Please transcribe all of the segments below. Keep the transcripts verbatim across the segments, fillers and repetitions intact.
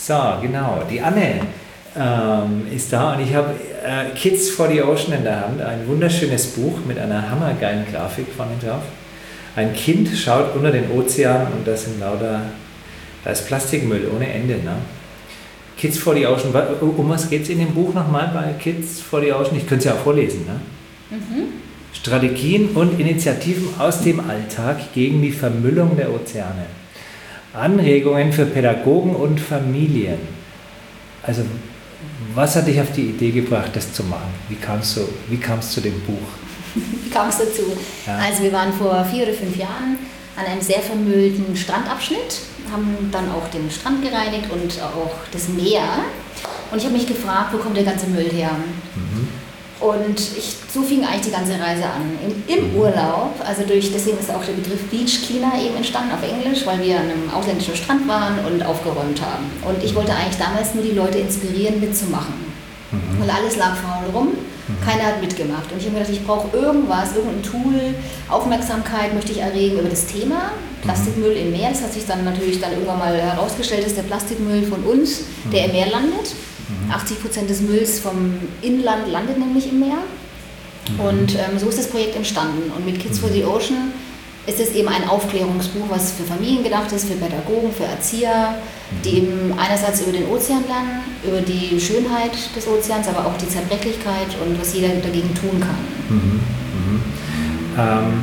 So, genau. Die Anne ähm, ist da und ich habe äh, Kids for the Ocean in der Hand. Ein wunderschönes Buch mit einer hammergeilen Grafik vorne drauf. Ein Kind schaut unter den Ozean und das sind lauter, da ist Plastikmüll ohne Ende. Ne? Kids for the Ocean, um was geht es in dem Buch nochmal bei Kids for the Ocean? Ich könnte es ja auch vorlesen. Ne? Mhm. Strategien und Initiativen aus dem Alltag gegen die Vermüllung der Ozeane. Anregungen für Pädagogen und Familien. Also, was hat dich auf die Idee gebracht, das zu machen? Wie kamst du, wie kamst du zu dem Buch? Wie kam es dazu? Ja. Also, wir waren vor vier oder fünf Jahren an einem sehr vermüllten Strandabschnitt, haben dann auch den Strand gereinigt und auch das Meer. Und ich habe mich gefragt, wo kommt der ganze Müll her? Mhm. Und ich, so fing eigentlich die ganze Reise an. Im, im Urlaub, also durch, deswegen ist auch der Begriff Beach Cleaner eben entstanden auf Englisch, weil wir an einem ausländischen Strand waren und aufgeräumt haben. Und ich wollte eigentlich damals nur die Leute inspirieren, mitzumachen. Mhm. Weil alles lag faul rum, mhm. keiner hat mitgemacht. Und ich habe mir gedacht, ich brauche irgendwas, irgendein Tool, Aufmerksamkeit möchte ich erregen über das Thema Plastikmüll im Meer. Das hat sich dann natürlich dann irgendwann mal herausgestellt, dass der Plastikmüll von uns, mhm. der im Meer landet. achtzig Prozent des Mülls vom Inland landet nämlich im Meer. Mhm. Und ähm, so ist das Projekt entstanden. Und mit Kids for the Ocean ist es eben ein Aufklärungsbuch, was für Familien gedacht ist, für Pädagogen, für Erzieher, die eben einerseits über den Ozean lernen, über die Schönheit des Ozeans, aber auch die Zerbrechlichkeit und was jeder dagegen tun kann. Mhm. Mhm. Ähm,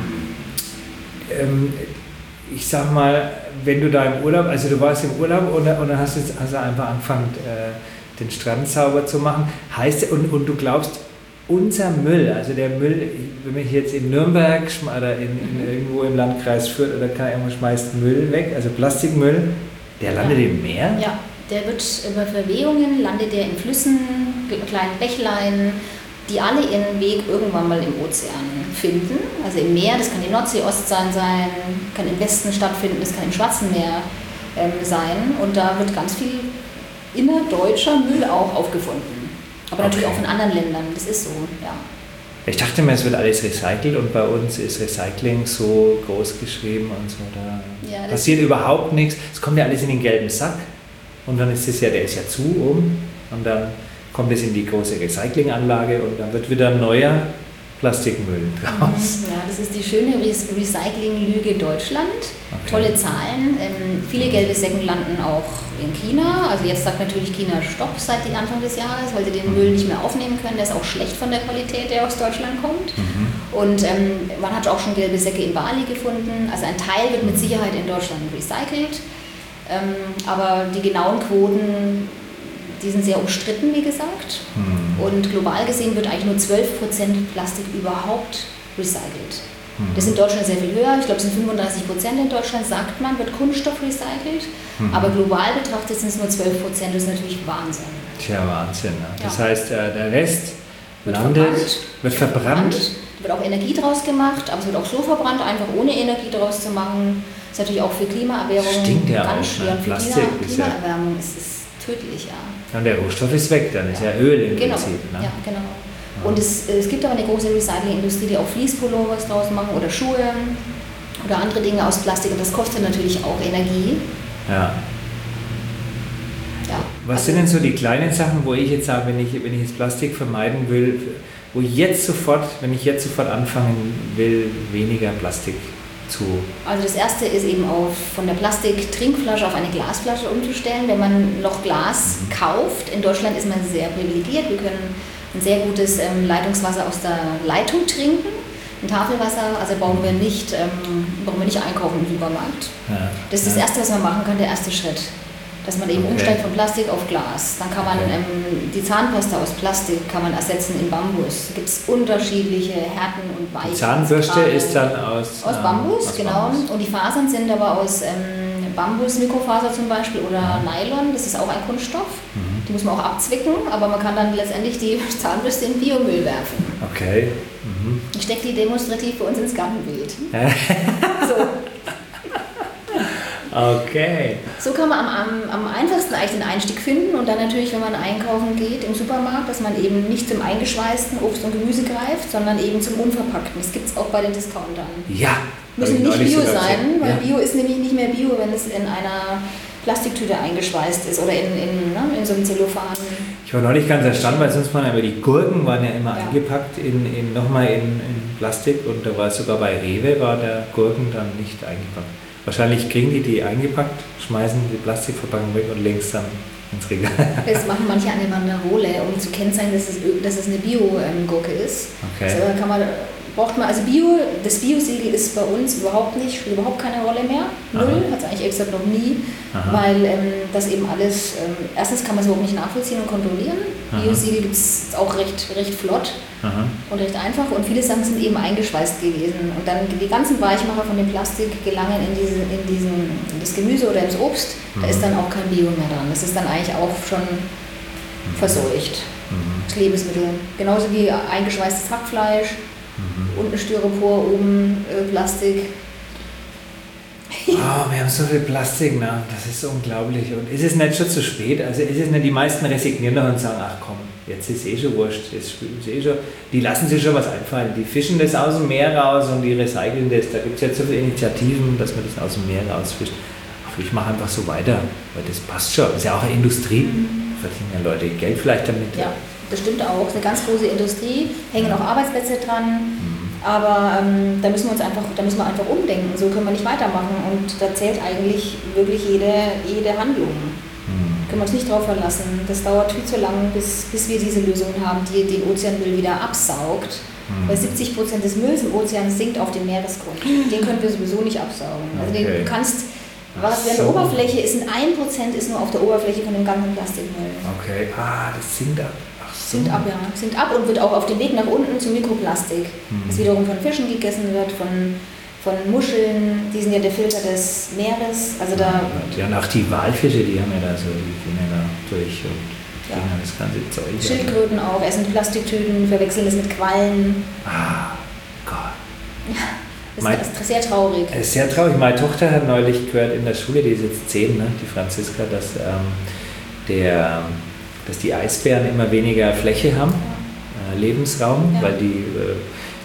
ähm, ich sag mal, wenn du da im Urlaub, also du warst im Urlaub und, und dann hast du jetzt also einfach angefangen, äh, den Strand sauber zu machen, heißt und, und du glaubst, unser Müll, also der Müll, wenn man jetzt in Nürnberg oder in, in irgendwo im Landkreis Fürth oder kann irgendwo schmeißt Müll weg, also Plastikmüll, der landet ja. im Meer? Ja, der wird über Verwehungen, landet der in Flüssen, kleinen Bächlein, die alle ihren Weg irgendwann mal im Ozean finden, also im Meer, das kann die Nordsee, Ostsee sein, kann im Westen stattfinden, das kann im Schwarzen Meer ähm, sein und da wird ganz viel innerdeutscher Müll auch aufgefunden. Aber natürlich okay. auch von anderen Ländern, das ist so, ja. Ich dachte mir, es wird alles recycelt und bei uns ist Recycling so groß geschrieben und so, da ja, passiert überhaupt nichts. Es kommt ja alles in den gelben Sack und dann ist es ja, der ist ja zu oben und dann kommt es in die große Recyclinganlage und dann wird wieder ein neuer Plastikmüll draus. Ja, das ist die schöne Recycling-Lüge Deutschland. Okay. Tolle Zahlen. Ähm, viele gelbe Säcken landen auch in China. Also jetzt sagt natürlich China Stopp seit Anfang des Jahres, weil sie den mhm. Müll nicht mehr aufnehmen können. Der ist auch schlecht von der Qualität, der aus Deutschland kommt. Mhm. Und ähm, man hat auch schon gelbe Säcke in Bali gefunden. Also ein Teil wird mit Sicherheit in Deutschland recycelt. Ähm, aber die genauen Quoten, die sind sehr umstritten, wie gesagt. Hm. Und global gesehen wird eigentlich nur zwölf Prozent Plastik überhaupt recycelt. Hm. Das ist in Deutschland sehr viel höher. Ich glaube, es sind fünfunddreißig Prozent in Deutschland, sagt man, wird Kunststoff recycelt. Hm. Aber global betrachtet sind es nur zwölf Prozent. Das ist natürlich Wahnsinn. Tja, Wahnsinn. Ne? Das ja. heißt, der Rest wird landet, verbrannt. wird verbrannt. Da wird auch Energie draus gemacht, aber es wird auch so verbrannt, einfach ohne Energie draus zu machen. Das ist natürlich auch für Klimaerwärmung Stinkt ja ganz auch, schwer. Ne? Für Plastik Klima, ist Klimaerwärmung ja. ist es tödlich, ja. Und der Rohstoff ist weg, dann ist ja, ja Öl im genau. Prinzip. Ne? Ja, genau. Ja. Und es, es gibt aber eine große Recyclingindustrie, die auch Fließpullovers draus machen oder Schuhe oder andere Dinge aus Plastik und das kostet natürlich auch Energie. Ja. ja Was also, sind denn so die kleinen Sachen, wo ich jetzt sage, wenn ich, wenn ich jetzt Plastik vermeiden will, wo jetzt sofort, wenn ich jetzt sofort anfangen will, weniger Plastik zu. Also das erste ist eben auf, von der Plastik-Trinkflasche auf eine Glasflasche umzustellen, wenn man noch Glas mhm. kauft. In Deutschland ist man sehr privilegiert, wir können ein sehr gutes ähm, Leitungswasser aus der Leitung trinken. Ein Tafelwasser, also brauchen wir nicht, ähm, brauchen wir nicht einkaufen im Supermarkt. Ja. Das ist das Erste, was man machen kann, der erste Schritt. Dass man eben okay. umsteigt von Plastik auf Glas. Dann kann man okay. ähm, die Zahnpasta aus Plastik kann man ersetzen in Bambus. Da gibt es unterschiedliche Härten und Weichen. Die Zahnbürste ist dann aus, aus Bambus, aus genau. Bambus. Und die Fasern sind aber aus ähm, Bambus, Mikrofaser zum Beispiel oder mhm. Nylon. Das ist auch ein Kunststoff. Mhm. Die muss man auch abzwicken, aber man kann dann letztendlich die Zahnbürste in Biomüll werfen. Okay. Mhm. Ich stecke die demonstrativ für uns ins Gartenbild. so. Okay. So kann man am, am, am einfachsten eigentlich den Einstieg finden und dann natürlich, wenn man einkaufen geht im Supermarkt, dass man eben nicht zum eingeschweißten Obst und Gemüse greift, sondern eben zum unverpackten. Das gibt es auch bei den Discountern. Ja, Müssen nicht Bio sein, weil ja. Bio ist nämlich nicht mehr Bio, wenn es in einer Plastiktüte eingeschweißt ist oder in, in, ne, in so einem Zellophan. Ich war neulich ganz erstaunt, weil sonst waren aber die Gurken waren ja immer ja. eingepackt in, in nochmal in, in Plastik und da war sogar bei Rewe war der Gurken dann nicht eingepackt. Wahrscheinlich kriegen die die eingepackt, schmeißen die Plastikverpackung weg und legen es dann ins Regal. Das machen manche an der Banderole, um zu kennzeichnen, dass es, dass es eine Bio-Gurke ist. Okay. Also kann man, braucht man, also Bio, das Bio-Siegel ist bei uns überhaupt nicht, spielt überhaupt keine Rolle mehr. Null, hat es eigentlich extra noch nie, Aha. weil ähm, das eben alles, ähm, erstens kann man es überhaupt nicht nachvollziehen und kontrollieren. Bio-Siegel gibt es auch recht, recht flott Aha. und recht einfach und viele Sachen sind eben eingeschweißt gewesen. Und dann die ganzen Weichmacher von dem Plastik gelangen in, diese, in, diesen, in das Gemüse oder ins Obst, mhm. da ist dann auch kein Bio mehr dran. Das ist dann eigentlich auch schon mhm. verseucht, mhm. das Lebensmittel. Genauso wie eingeschweißtes Hackfleisch. Mhm. Unten Styropor, oben äh, Plastik. Oh, wir haben so viel Plastik, ne? Das ist unglaublich. Und ist es nicht schon zu spät? Also ist es nicht, die meisten resignieren doch und sagen, ach komm, jetzt ist eh schon wurscht, jetzt spülen sie eh schon. Die lassen sich schon was einfallen. Die fischen das aus dem Meer raus und die recyceln das. Da gibt es jetzt so viele Initiativen, dass man das aus dem Meer rausfischt. Ach, ich mache einfach so weiter, weil das passt schon. Das ist ja auch eine Industrie. Mhm. Verdienen ja Leute Geld vielleicht damit. Ja. Das stimmt auch, eine ganz große Industrie, hängen auch Arbeitsplätze dran, aber ähm, da müssen wir uns einfach, da müssen wir einfach umdenken, so können wir nicht weitermachen und da zählt eigentlich wirklich jede, jede Handlung. Mhm. Können wir uns nicht drauf verlassen, das dauert viel zu lang, bis, bis wir diese Lösung haben, die den Ozeanmüll wieder absaugt, mhm. weil siebzig Prozent des Mülls im Ozean sinkt auf dem Meeresgrund, den können wir sowieso nicht absaugen. Also okay. den, du kannst Was wäre so. Eine Oberfläche ist, ein ein Prozent ist nur auf der Oberfläche von dem ganzen Plastikmüll. Okay, ah, das sinkt ab. Sinkt ab, ja. Sinkt ab und wird auch auf dem Weg nach unten zu Mikroplastik, mhm. das wiederum von Fischen gegessen wird, von, von Muscheln, die sind ja der Filter des Meeres. Also da ja, und auch die Walfische, die haben ja da so, die gehen ja da durch und ja. kriegen das ganze Zeug. Schildkröten auch, essen Plastiktüten, verwechseln das mit Quallen. Ah, Gott. Ja, das mein, ist sehr traurig. Es ist sehr traurig. Meine Tochter hat neulich gehört in der Schule, die ist jetzt zehn, ne, die Franziska, dass ähm, der... dass die Eisbären immer weniger Fläche haben, äh, Lebensraum, ja. weil die äh,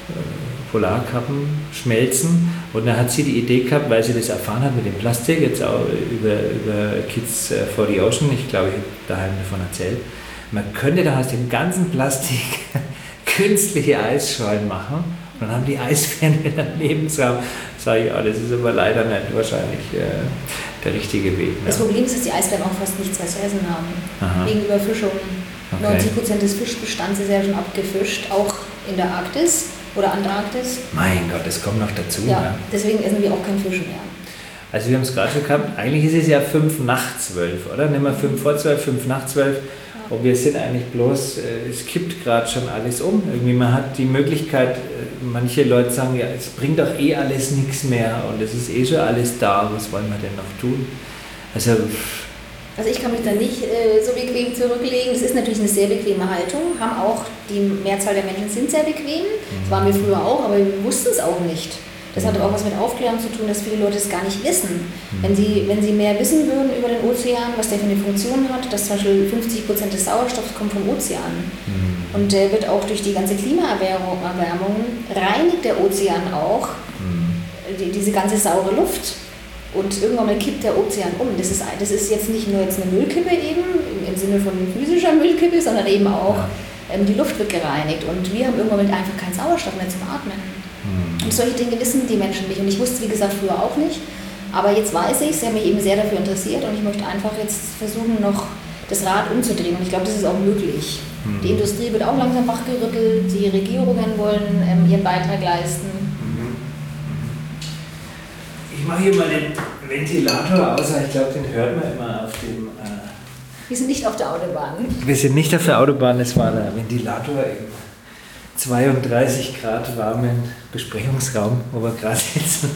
Polarkappen schmelzen. Und dann hat sie die Idee gehabt, weil sie das erfahren hat mit dem Plastik, jetzt auch über, über Kids for the Ocean, ich glaube, ich habe daheim davon erzählt, man könnte da aus dem ganzen Plastik künstliche Eisschollen machen und dann haben die Eisbären wieder einen Lebensraum. Sage ich, ja, das ist aber leider nicht wahrscheinlich äh, der richtige Weg. Ja. Das Problem ist, dass die Eisbären auch fast nichts mehr zu essen haben. Aha. Wegen Überfischung. Okay. neunzig Prozent des Fischbestands ist ja schon abgefischt, auch in der Arktis oder Antarktis. Mein Gott, das kommt noch dazu. Ja, ja. Deswegen essen wir auch keinen Fisch mehr. Also wir haben es gerade schon gehabt, eigentlich ist es ja fünf nach zwölf, oder? Nehmen wir fünf vor zwölf, fünf nach zwölf. Ja. Und wir sind eigentlich bloß, äh, es kippt gerade schon alles um. Irgendwie man hat die Möglichkeit, äh, manche Leute sagen, ja, es bringt doch eh alles nichts mehr und es ist eh schon alles da, was wollen wir denn noch tun? Also, also ich kann mich da nicht äh, so bequem zurücklegen. Das ist natürlich eine sehr bequeme Haltung. Haben auch, die Mehrzahl der Menschen sind sehr bequem. Mhm. Das waren wir früher auch, aber wir wussten es auch nicht. Das hat auch was mit Aufklärung zu tun, dass viele Leute es gar nicht wissen. Mhm. Wenn sie, wenn sie mehr wissen würden über den Ozean, was der für eine Funktion hat, dass zum Beispiel fünfzig Prozent des Sauerstoffs kommt vom Ozean. Mhm. Und der wird auch durch die ganze Klimaerwärmung, reinigt der Ozean auch mhm. die, diese ganze saure Luft. Und irgendwann mal kippt der Ozean um. Das ist, das ist jetzt nicht nur jetzt eine Müllkippe eben, im Sinne von physischer Müllkippe, sondern eben auch ja. ähm, die Luft wird gereinigt. Und wir haben irgendwann mal einfach keinen Sauerstoff mehr zum Atmen. Mhm. Und solche Dinge wissen die Menschen nicht. Und ich wusste, wie gesagt, früher auch nicht. Aber jetzt weiß ich, sie haben mich eben sehr dafür interessiert und ich möchte einfach jetzt versuchen, noch das Rad umzudrehen. Und ich glaube, das ist auch möglich. Mhm. Die Industrie wird auch langsam wachgerüttelt, die Regierungen wollen ähm, ihren Beitrag leisten. Ich mache hier mal den Ventilator aus, ich glaube, den hört man immer auf dem... Äh Wir sind nicht auf der Autobahn. Wir sind nicht auf der Autobahn, es war der Ventilator im zweiunddreißig Grad warmen Besprechungsraum, wo wir gerade sitzen.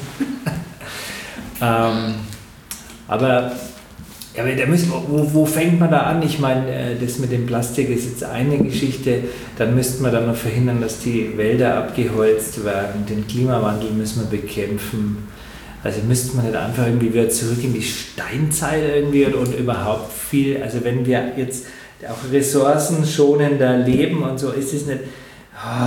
ähm, aber ja, da müssen, wo, wo fängt man da an? Ich meine, das mit dem Plastik ist jetzt eine Geschichte, dann müsste man dann noch verhindern, dass die Wälder abgeholzt werden, den Klimawandel müssen wir bekämpfen. Also müsste man nicht einfach irgendwie wieder zurück in die Steinzeit irgendwie und, und überhaupt viel, also wenn wir jetzt auch ressourcenschonender leben und so, ist es nicht, oh,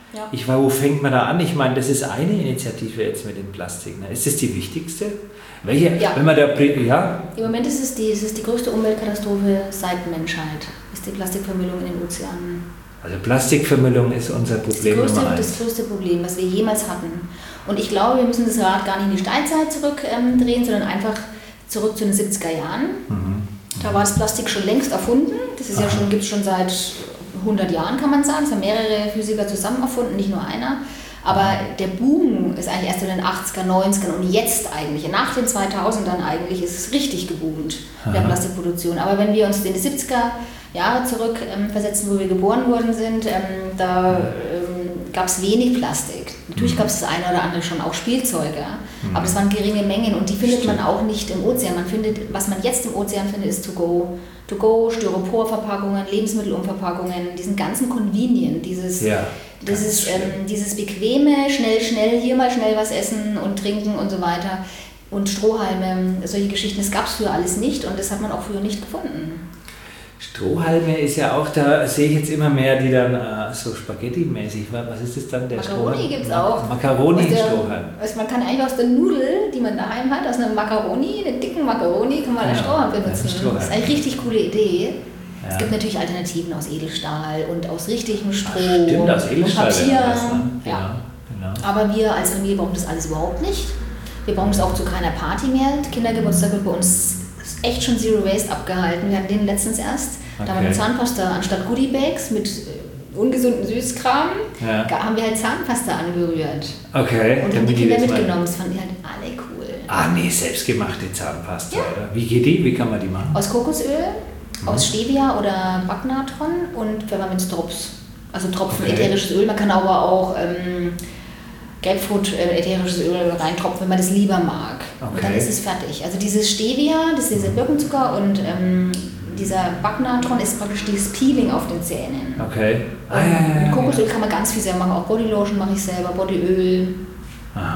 Ja. Ich war, wo fängt man da an? Ich meine, das ist eine Initiative jetzt mit dem Plastik. Ne? Ist das die wichtigste? Welche? Ja. Wenn man da, ja? Im Moment ist es, die, es ist die größte Umweltkatastrophe seit Menschheit, ist die Plastikvermüllung in den Ozeanen. Also Plastikvermüllung ist unser Problem das größte, Nummer eins. Das größte Problem, was wir jemals hatten. Und ich glaube, wir müssen das Rad gar nicht in die Steinzeit zurückdrehen, ähm, sondern einfach zurück zu den siebziger Jahren. Mhm. Da war das Plastik schon längst erfunden. Das ist Aha. ja schon, gibt es schon seit hundert Jahren, kann man sagen. Es haben mehrere Physiker zusammen erfunden, nicht nur einer. Aber der Boom ist eigentlich erst in den achtziger, neunzigern und jetzt eigentlich, nach den zweitausendern eigentlich, ist es richtig geboomt, Aha. der Plastikproduktion. Aber wenn wir uns in die siebziger Jahre zurück ähm, versetzen, wo wir geboren worden sind, ähm, da ähm, gab es wenig Plastik. Natürlich gab es das eine oder andere schon, auch Spielzeuge, mhm. aber das waren geringe Mengen und die findet Stimmt. man auch nicht im Ozean. Man findet, was man jetzt im Ozean findet, ist To-Go. To-Go, Styroporverpackungen, Lebensmittelumverpackungen, diesen ganzen Convenient, dieses, ja, dieses, ähm, dieses bequeme, schnell, schnell, hier mal schnell was essen und trinken und so weiter. Und Strohhalme, solche Geschichten, das gab es früher alles nicht und das hat man auch früher nicht gefunden. Strohhalme ist ja auch, da sehe ich jetzt immer mehr, die dann äh, so Spaghetti-mäßig, was ist das dann? Der Macaroni gibt es auch. Macaroni-Strohhalm. Also man kann eigentlich aus der Nudel, die man daheim hat, aus einer Macaroni, einer dicken Macaroni, kann man ja, einen Strohhalm benutzen. Strohhalm. Das ist eine richtig coole Idee. Ja. Es gibt natürlich Alternativen aus Edelstahl und aus richtigem Stroh. Ach, stimmt, aus Edelstahl. Papier. Das, ne? Genau, ja. genau. Aber wir als Familie brauchen das alles überhaupt nicht. Wir brauchen das auch zu keiner Party mehr. Kindergeburtstag wird bei uns echt schon Zero Waste abgehalten. Wir hatten den letztens erst. Okay. Da haben wir Zahnpasta anstatt Goodie Bags mit ungesunden Süßkram, ja. haben wir halt Zahnpasta angerührt. Okay. Und haben die Kinder mitgenommen. Das fanden die halt alle cool. Ah nee, selbstgemachte Zahnpasta, ja. oder? Wie geht die? Wie kann man die machen? Aus Kokosöl, mhm. aus Stevia oder Backnatron und Pfefferminzdrops. Also Tropfen okay. ätherisches Öl. Man kann aber auch ähm, Grapefruit äh, ätherisches Öl reintropfen, wenn man das lieber mag. Okay. Und dann ist es fertig. Also dieses Stevia, das ist dieser Birkenzucker und ähm, dieser Backnatron ist praktisch dieses Peeling auf den Zähnen. Okay. Ah, ja, ja, ja, mit Kokosöl ja. kann man ganz viel selber machen. Auch Bodylotion mache ich selber, Bodyöl. Aha.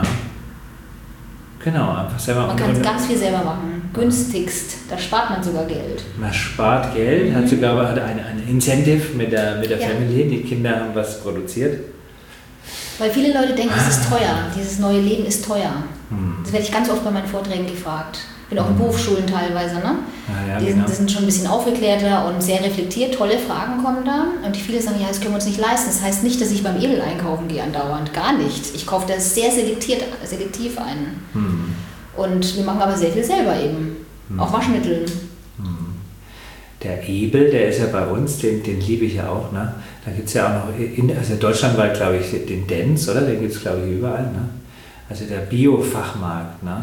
Genau, einfach selber machen. Man kann ganz viel selber machen. Günstigst. Da spart man sogar Geld. Man spart Geld, mhm. hat sogar hat eine, eine Incentive mit der, mit der ja. Familie. Die Kinder haben was produziert. Weil viele Leute denken, es ist teuer. Dieses neue Leben ist teuer. Hm. Das werde ich ganz oft bei meinen Vorträgen gefragt. Ich bin auch in Berufsschulen teilweise, ne? Ja, ja, die, genau. die sind schon ein bisschen aufgeklärter und sehr reflektiert. Tolle Fragen kommen da. Und viele sagen, ja, das können wir uns nicht leisten. Das heißt nicht, dass ich beim Edel einkaufen gehe andauernd. Gar nicht. Ich kaufe das sehr selektiert, selektiv ein. Hm. Und wir machen aber sehr viel selber eben. Hm. Auch Waschmittel. Hm. Der Ebel, der ist ja bei uns, den, den liebe ich ja auch. Ne? Da gibt es ja auch noch, in, also deutschlandweit glaube ich, den Dents, oder? Den gibt es glaube ich überall. Ne? Also der Bio-Fachmarkt. Ne?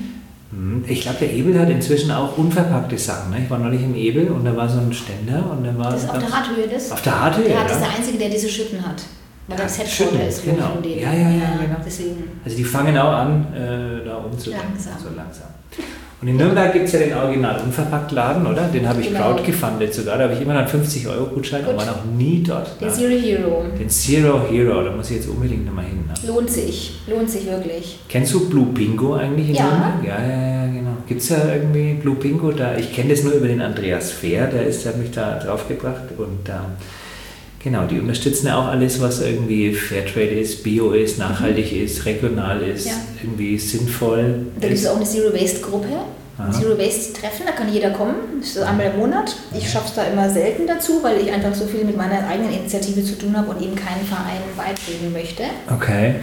Mhm. Ich glaube, der Ebel hat inzwischen auch unverpackte Sachen. Ne? Ich war neulich im Ebel und da war so ein Ständer. Und dann war das ist auf der Harthöhe, das? Auf der Harthöhe, der ja. Das ist der Einzige, der diese Schütten hat. Weil ja, das Headquarter ist genau. von denen. Ja, ja, ja, ja, genau. Deswegen. Also die fangen auch an, äh, da umzudenken. Langsam. So langsam. Und in Nürnberg gibt es ja den Original Unverpackt-Laden, oder? Den habe ich genau. crowdgefundet sogar. Da habe ich immer einen fünfzig Euro Gutschein und war noch nie dort. Den ne? Zero Hero. Den Zero Hero, da muss ich jetzt unbedingt nochmal hin. Ne? Lohnt sich, lohnt sich wirklich. Kennst du Blue Bingo eigentlich in ja. Nürnberg? Ja, ja, ja, genau. Gibt es ja irgendwie Blue Bingo da? Ich kenne das nur über den Andreas Fehr, der, ist, der hat mich da draufgebracht. Und ähm, genau, die unterstützen ja auch alles, was irgendwie Fairtrade ist, Bio ist, nachhaltig mhm. ist, regional ist, ja. irgendwie sinnvoll. Da gibt es auch eine Zero Waste Gruppe. Ein Zero Waste Treffen, da kann jeder kommen, das ist einmal im Monat. Ich schaffe es da immer selten dazu, weil ich einfach so viel mit meiner eigenen Initiative zu tun habe und eben keinen Verein beitreten möchte. Okay.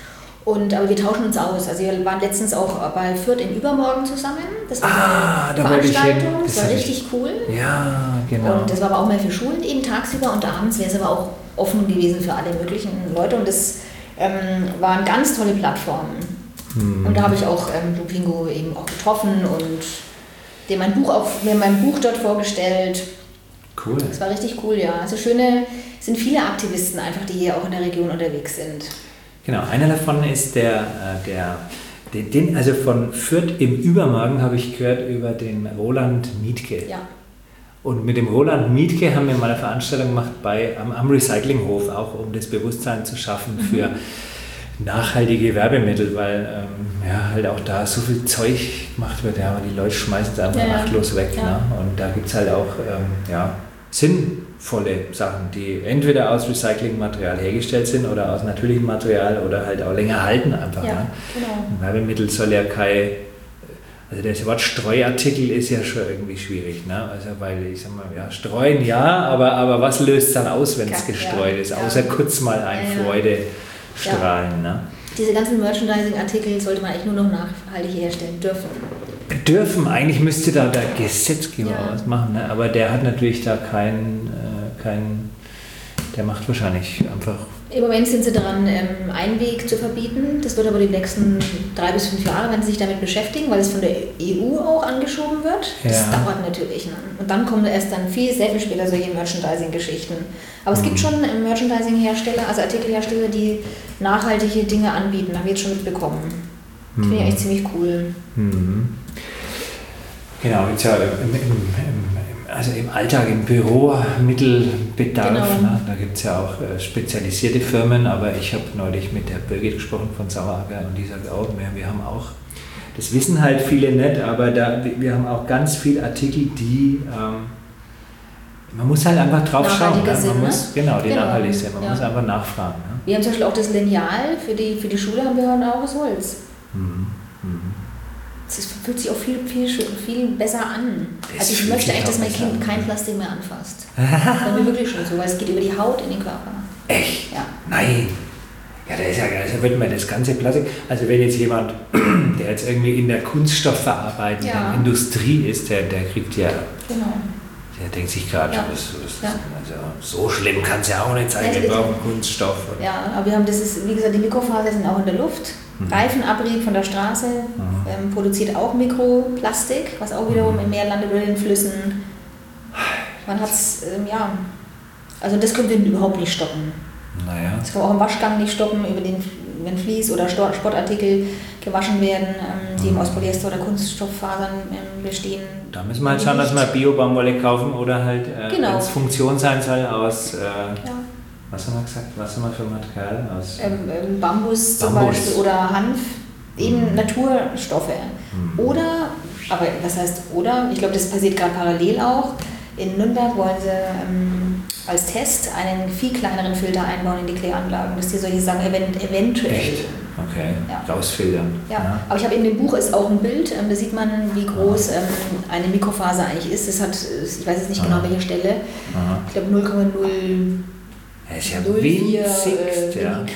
Und, aber wir tauschen uns aus. Also wir waren letztens auch bei Fürth in Übermorgen zusammen. Das war ah, eine da Veranstaltung, das, das war richtig cool. Ja, genau. Und das war aber auch mal für Schulen eben tagsüber und abends wäre es aber auch offen gewesen für alle möglichen Leute. Und das ähm, waren ganz tolle Plattformen. Und da habe ich auch ähm, Blue Bingo eben auch getroffen und dem mein Buch auch, mir mein Buch dort vorgestellt. Cool. Das war richtig cool, ja. Also schöne, es sind viele Aktivisten einfach, die hier auch in der Region unterwegs sind. Genau, einer davon ist der, der, den, den, also von Fürth im Übermorgen habe ich gehört über den Roland Mietke. Ja. Und mit dem Roland Mietke haben wir mal eine Veranstaltung gemacht bei, am, am Recyclinghof, auch um das Bewusstsein zu schaffen mhm. für nachhaltige Werbemittel, weil ähm, ja, halt auch da so viel Zeug gemacht wird, ja, aber die Leute schmeißen es einfach ja, achtlos weg. Ja. Ne? Und da gibt es halt auch ähm, ja, sinnvolle Sachen, die entweder aus Recyclingmaterial hergestellt sind oder aus natürlichem Material oder halt auch länger halten einfach. Ja, ne? genau. Ein Werbemittel soll ja kein, also das Wort Streuartikel ist ja schon irgendwie schwierig, ne? Also weil ich sag mal, ja, streuen ja, aber, aber was löst dann aus, wenn es Ja, gestreut ja, ist, ja. außer kurz mal ein Ja, ja. Freudestrahlen. Ne? Diese ganzen Merchandising-Artikel sollte man eigentlich nur noch nachhaltig herstellen dürfen. Dürfen, eigentlich müsste da der Gesetzgeber Ja. was machen, ne? Aber der hat natürlich da keinen, äh, kein, der macht wahrscheinlich einfach. Im Moment sind sie daran, ähm, Einweg zu verbieten. Das wird aber die nächsten drei bis fünf Jahre, wenn sie sich damit beschäftigen, weil es von der E U auch angeschoben wird. Das Ja. dauert natürlich. Ne? Und dann kommen erst dann viel, sehr viel später solche Merchandising-Geschichten. Aber es Mhm. gibt schon ähm, Merchandising-Hersteller, also Artikelhersteller, die nachhaltige Dinge anbieten. Haben wir jetzt schon mitbekommen. Das finde ich eigentlich ziemlich cool. Mhm. Genau, jetzt ja im, im, im, also im Alltag, im Büromittelbedarf, Genau. ne? Da gibt es ja auch äh, spezialisierte Firmen, aber ich habe neulich mit der Birgit gesprochen von Saueracker und die sagt auch, wir, wir haben auch, das wissen halt viele nicht, aber da, wir haben auch ganz viele Artikel, die, ähm, man muss halt einfach drauf schauen. Nachhaltiger Ne? sind, Man ne? muss, genau, die Genau, nachhaltig sind, man ja. muss einfach nachfragen. Ne? Wir haben zum Beispiel auch das Lineal für die, für die Schule, haben wir auch aus Holz. Mhm. Mhm. Es fühlt sich auch viel, viel, viel besser an. Das Also ich fühlt möchte sich eigentlich, dass auch mein besser Kind an. kein Plastik mehr anfasst. Das ist mir wirklich schon so, weil es geht über die Haut in den Körper. Echt? Ja. Nein. Ja, da ist ja, also wird man das ganze Plastik, also wenn jetzt jemand, der jetzt irgendwie in der kunststoffverarbeitenden Ja. Industrie ist, der, der kriegt ja, Genau. der denkt sich gerade, Ja. das, das, Ja. also, so schlimm kann es ja auch nicht sein, Also wir das- brauchen Kunststoff. Und, Ja, aber wir haben, das ist, wie gesagt, die Mikrofaser sind auch in der Luft. Mhm. Reifenabrieb von der Straße ähm, produziert auch Mikroplastik, was auch wiederum Mhm. im Meer landet oder in den Flüssen. Man hat es, ähm, ja, also das können wir überhaupt nicht stoppen. Naja, Das kann man auch im Waschgang nicht stoppen, über den, wenn Vlies- oder Sto- Sportartikel gewaschen werden, ähm, die eben aus Polyester oder Kunststofffasern ähm, bestehen. da müssen wir halt schauen, dass wir Bio-Baumwolle kaufen oder halt, äh, Genau. wenn es Funktion sein soll, aus, äh, Ja. was haben wir gesagt, was haben wir für Material? Aus, Ähm, ähm, Bambus zum Bambus. Beispiel oder Hanf, eben Naturstoffe. Mhm. Oder, aber was heißt oder? Ich glaube, das passiert gerade parallel auch. In Nürnberg wollen sie ähm, als Test einen viel kleineren Filter einbauen in die Kläranlagen, dass die solche Sachen event eventuell. Echt? Okay, Ja. rausfiltern. Ja, aber ich habe in dem Buch ist auch ein Bild, ähm, da sieht man, wie groß ähm, eine Mikrofaser eigentlich ist. Das hat, ich weiß jetzt nicht genau Aha. welche Stelle, Aha. ich glaube null Komma null Das ist ja null vier winzigst, äh, ja.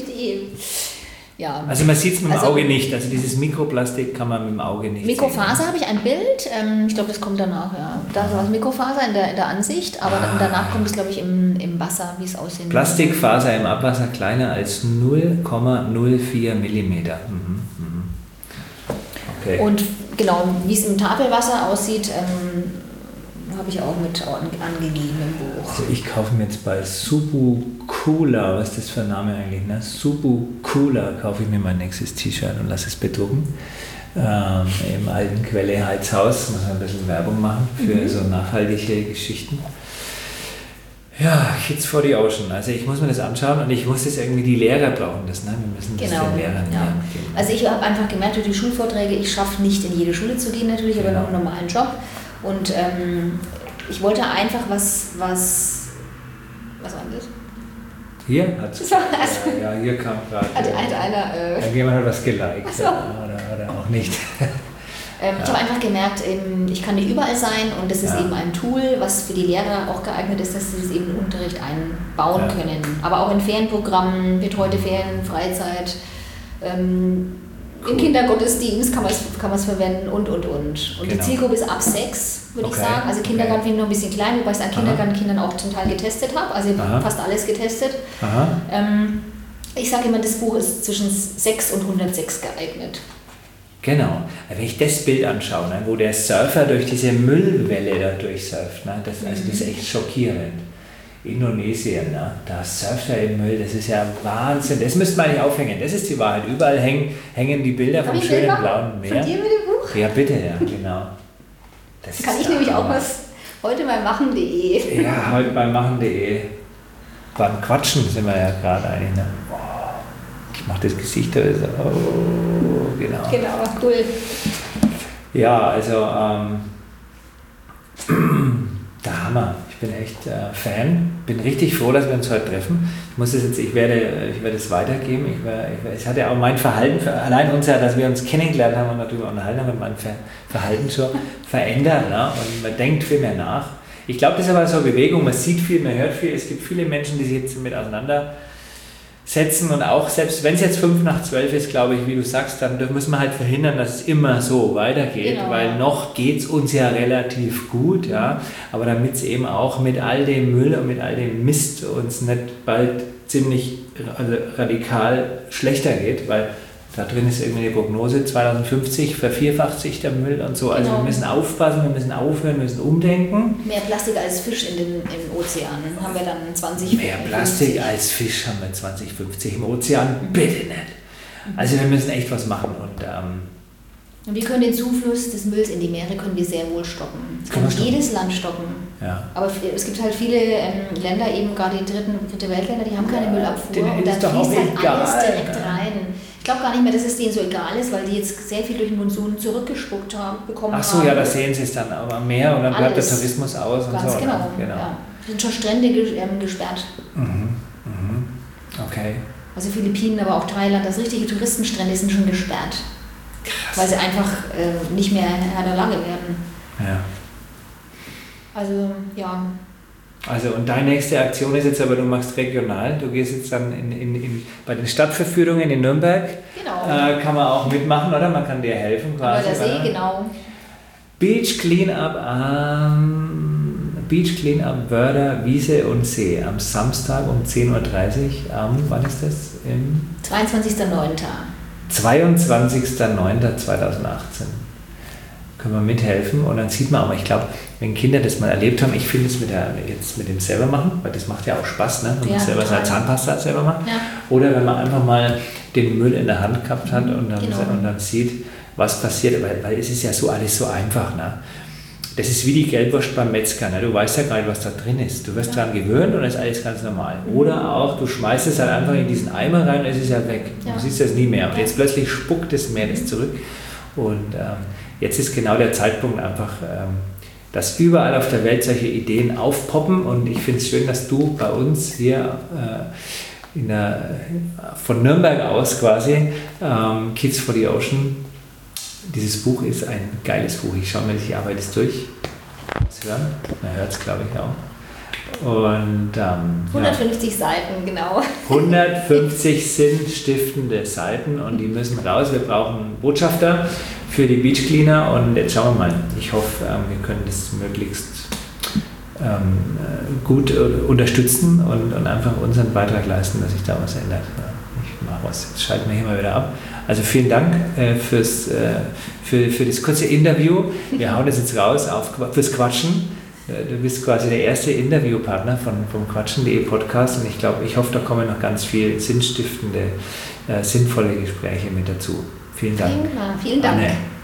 Ja. Also man sieht es mit dem Also- Auge nicht, also dieses Mikroplastik kann man mit dem Auge nicht Mikrofaser sehen. habe ich ein Bild, ähm, ich glaube, das kommt danach, ja. Da war es Mikrofaser in der, in der Ansicht, aber dann, Ah. danach kommt es, glaube ich, im, im Wasser, wie es aussehen wird. Plastikfaser im Abwasser kleiner als null Komma null vier Millimeter. Mhm. Mhm. Okay. Und genau, wie es im Tafelwasser aussieht, ähm, habe ich auch mit an, angegeben im Buch. Also ich kaufe mir jetzt bei Subu Cooler, was ist das für ein Name eigentlich? Ne? Subu Cooler kaufe ich mir mein nächstes T-Shirt und lasse es bedrucken. Ähm, Im alten Quelle Heizhaus, muss man ein bisschen Werbung machen für Mhm. so nachhaltige Geschichten. Ja, Kids for the Ocean. Also ich muss mir das anschauen und ich muss das irgendwie, die Lehrer brauchen das, ne? Wir müssen das Genau, den Lehrern ja. lernen geben. Also ich habe einfach gemerkt durch die Schulvorträge, ich schaffe nicht in jede Schule zu gehen natürlich, aber Genau. noch einen normalen Job. Und ähm, ich wollte einfach was, was, was war das? Hier hat Das war das. ja, ja, hier kam gerade. Hat, hat einer, äh, Irgendjemand hat was geliked. Ach so. Ja, oder, oder auch nicht. Ähm, Ja. Ich habe einfach gemerkt, ähm, ich kann nicht überall sein und das ist Ja. eben ein Tool, was für die Lehrer auch geeignet ist, dass sie das eben in den Unterricht einbauen Ja. können. Aber auch in Ferienprogrammen, betreute Ferien, Freizeit, ähm, Cool. im Kindergottesdienst kann man es kann man's verwenden und, und, und. Und Genau. die Zielgruppe ist ab sechs, würde Okay. ich sagen. Also Kindergarten finde ich noch ein bisschen klein, wobei ich es an Aha. Kindergartenkindern auch zum Teil getestet habe. Also ich Aha. habe fast alles getestet. Aha. Ähm, ich sage immer, das Buch ist zwischen sechs und hundertsechs geeignet. Genau. Wenn ich das Bild anschaue, ne, wo der Surfer durch diese Müllwelle da durchsurft, ne, das, also das ist echt schockierend. Indonesien, ne, da surft er im Müll, das ist ja Wahnsinn. Das müsste man eigentlich aufhängen, das ist die Wahrheit. Überall hängen, hängen die Bilder vom Hab ich schönen Bilder blauen Meer. Von dir mit dem Buch? Ja, bitte, ja, genau. Das Kann ist ich der nämlich auch Hammer. was heute mal machen punkt de. Ja, heute bei machen punkt de. Beim Quatschen sind wir ja gerade eigentlich. Ne? Boah, ich mache das Gesicht da. So, oh, genau. Genau, cool. Ja, also ähm, der Hammer. Ich bin echt äh, Fan. Bin richtig froh, dass wir uns heute treffen. Ich muss das jetzt, ich werde, ich werde es weitergeben. Ich, werde, ich, ich hatte ja auch mein Verhalten, allein uns ja, dass wir uns kennengelernt haben und darüber unterhalten haben, mein Ver, Verhalten schon verändert. Ne? Und man denkt viel mehr nach. Ich glaube, das ist aber so eine Bewegung. Man sieht viel, man hört viel. Es gibt viele Menschen, die sich jetzt mit auseinander setzen und auch selbst wenn es jetzt fünf nach zwölf ist, glaube ich, wie du sagst, dann müssen wir halt verhindern, dass es immer so weitergeht, genau. Weil noch geht es uns ja relativ gut, ja, aber damit es eben auch mit all dem Müll und mit all dem Mist uns nicht bald ziemlich also radikal schlechter geht, weil da drin ist irgendwie eine Prognose, zweitausendfünfzig vervierfacht sich der Müll und so. Also genau. Wir müssen aufpassen, wir müssen aufhören, wir müssen umdenken. Mehr Plastik als Fisch in den im Ozean haben wir dann zwanzig fünfzig. Mehr Plastik als Fisch haben wir zwanzig fünfzig im Ozean, bitte nicht. Also wir müssen echt was machen. Und, ähm, und wir können den Zufluss des Mülls in die Meere können wir sehr wohl stoppen. Das kann kann jedes Land stoppen. Ja. Aber es gibt halt viele ähm, Länder, eben gerade die dritten und dritte Weltländer, die haben keine ja, Müllabfuhr. Und da fließt halt egal, alles direkt ja. rein. Ich glaube gar nicht mehr, dass es denen so egal ist, weil die jetzt sehr viel durch den Monsun zurückgespuckt haben, bekommen haben. Ach so, haben. Ja, da sehen sie es dann aber am Meer und dann bleibt der Tourismus aus und Ganz so. Genau, genau. Ja. Sind schon Strände ähm, gesperrt. Mhm. Mhm. Okay. Also Philippinen, aber auch Thailand, das richtige Touristenstrände sind schon gesperrt. Krass. Weil sie einfach äh, nicht mehr Herr der Lage werden. Ja. Also, ja. Also und deine nächste Aktion ist jetzt aber, du machst regional, du gehst jetzt dann in, in, in, bei den Stadtverführungen in Nürnberg, genau. äh, kann man auch mitmachen, oder? Man kann dir helfen quasi. Aber der See, genau. Beach Cleanup am Beach Cleanup Wörder, Wiese und See am Samstag um zehn Uhr dreißig, ähm, wann ist das? Im zweiundzwanzigster neunter zweiundzwanzigster neunter zweitausendachtzehn können wir mithelfen und dann sieht man auch, ich glaube, wenn Kinder das mal erlebt haben, ich finde es mit, jetzt mit dem selber machen, weil das macht ja auch Spaß, ne? wenn man ja, selber seine Zahnpasta selber macht. Ja. Oder wenn man einfach mal den Müll in der Hand gehabt hat und dann, genau. und dann sieht, was passiert, weil, weil es ist ja so alles so einfach. Ne? Das ist wie die Gelbwurst beim Metzger, ne? Du weißt ja gar nicht, was da drin ist. Du wirst ja. daran gewöhnt und dann ist alles ganz normal. Oder auch, du schmeißt es halt einfach in diesen Eimer rein und es ist ja weg. Ja. Du siehst das nie mehr. Und jetzt plötzlich spuckt das Meer das zurück. Und ähm, jetzt ist genau der Zeitpunkt einfach, ähm, dass überall auf der Welt solche Ideen aufpoppen. Und ich finde es schön, dass du bei uns hier äh, in der, von Nürnberg aus quasi, ähm, Kids for the Ocean, dieses Buch ist ein geiles Buch. Ich schaue mir die Arbeit jetzt durch. Das hören, man hört es glaube ich auch. Und, ähm, hundertfünfzig ja. Seiten, genau. hundertfünfzig sinnstiftende Seiten und die müssen raus. Wir brauchen Botschafter für die Beach Cleaner und jetzt schauen wir mal. Ich hoffe, ähm, wir können das möglichst ähm, gut unterstützen und, und einfach unseren Beitrag leisten, dass sich da was ändert. Ich mache was, jetzt schalten wir hier mal wieder ab. Also vielen Dank äh, fürs, äh, für, für das kurze Interview. Wir hauen das jetzt raus auf, fürs Quatschen. Du bist quasi der erste Interviewpartner von, vom Quatschen punkt de Podcast und ich glaube, ich hoffe, da kommen noch ganz viel sinnstiftende, äh, sinnvolle Gespräche mit dazu. Vielen Dank. Vielen Dank. Anne.